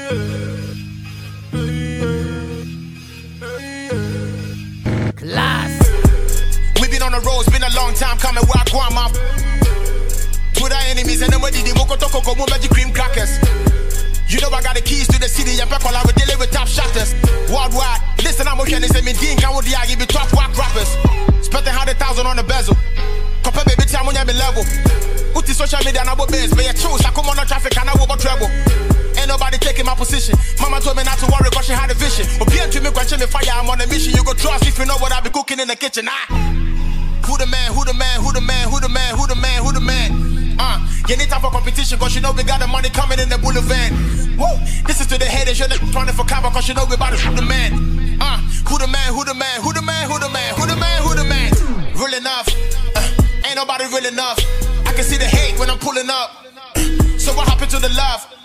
We've been on the road, it's been a long time coming. Where I go, I'm up. To the enemies and nobody did Moko Toko Komo Magic Cream Crackers. You know I got the keys to the city and people are dealing with top shatters. Worldwide, listen, I'm okay, say me Dean can would give me top whack rappers. Spent 100,000 on the bezel. Compare baby time on your level. Put the social media and I will base, but you choose. I come on the traffic and I will go treble. Ain't nobody taking my position. Mama told me not to worry because she had a vision. But be to me, question me fire, I'm on a mission. You go trust if you know what I be cooking in the kitchen. Who the man, who the man, who the man, who the man, who the man, who the man? You need time for competition cause you know we got the money coming in the bullet van. Whoa, this is to the haters, you're trying for cover cause you know we about to shoot the man. Who the man, who the man, who the man, who the man, who the man, who the man? Real enough, ain't nobody real enough. I can see the hate when I'm pulling up. So what happened to the love?